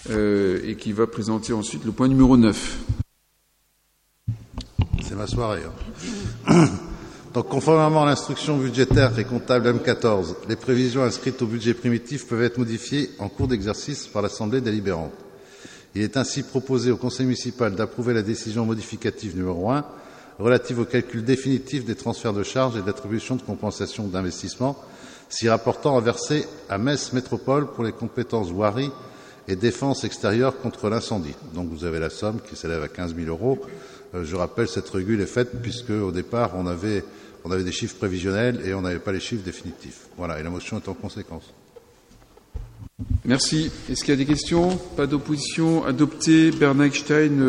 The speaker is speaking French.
et qui va présenter ensuite le point numéro 9. C'est ma soirée. Hein. Donc, conformément à l'instruction budgétaire et comptable M14, les prévisions inscrites au budget primitif peuvent être modifiées en cours d'exercice par l'Assemblée délibérante. Il est ainsi proposé au Conseil municipal d'approuver la décision modificative numéro 1 relative au calcul définitif des transferts de charges et d'attribution de compensation d'investissement s'y rapportant à verser à Metz Métropole pour les compétences voirie et défense extérieure contre l'incendie. Donc vous avez la somme qui s'élève à 15 000 €. Je rappelle, cette régule est faite puisque au départ on avait des chiffres prévisionnels et on n'avait pas les chiffres définitifs. Voilà, et la motion est en conséquence. Merci. Est-ce qu'il y a des questions? Pas d'opposition. Adopté. Bernard Eckstein.